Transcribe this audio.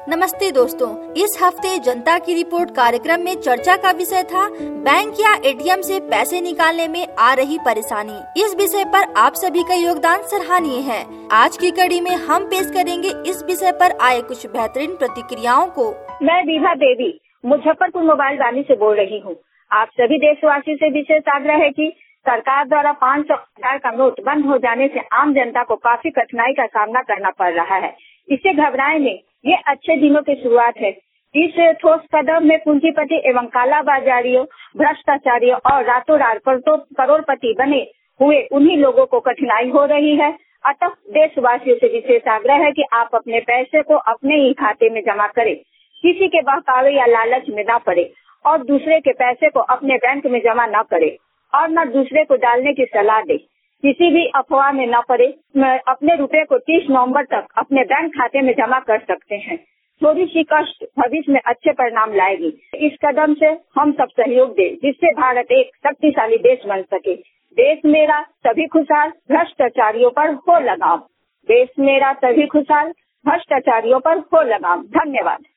नमस्ते दोस्तों, इस हफ्ते जनता की रिपोर्ट कार्यक्रम में चर्चा का विषय था बैंक या एटीएम से पैसे निकालने में आ रही परेशानी। इस विषय पर आप सभी का योगदान सराहनीय है। आज की कड़ी में हम पेश करेंगे इस विषय पर आए कुछ बेहतरीन प्रतिक्रियाओं को। मैं विभा देवी मुजफ्फरपुर मोबाइल वाली से बोल रही हूँ। आप सभी देशवासी से विशेष आग्रह है कि सरकार द्वारा 500 का नोट बंद हो जाने से आम जनता को काफी कठिनाई का सामना करना पड़ रहा है। इससे घबराए नहीं, ये अच्छे दिनों की शुरुआत है। इस ठोस कदम में पूंजीपति एवं कालाबाजारियों, भ्रष्टाचारियों और रातों रात करोड़पति बने हुए उन्हीं लोगों को कठिनाई हो रही है। अतः देशवासियों से विशेष आग्रह है कि आप अपने पैसे को अपने ही खाते में जमा करें, किसी के बहकावे या लालच में न पड़े और दूसरे के पैसे को अपने बैंक में जमा न करे और न दूसरे को डालने की सलाह दे। किसी भी अफवाह में न पड़े। अपने रुपए को 30 नवंबर तक अपने बैंक खाते में जमा कर सकते हैं। थोड़ी सी कष्ट भविष्य में अच्छे परिणाम लाएगी। इस कदम से हम सब सहयोग दें, जिससे भारत एक शक्तिशाली देश बन सके। देश मेरा सभी खुशहाल, भ्रष्टाचारियों पर हो लगाम। देश मेरा सभी खुशहाल, भ्रष्टाचारियों पर हो लगाम। धन्यवाद।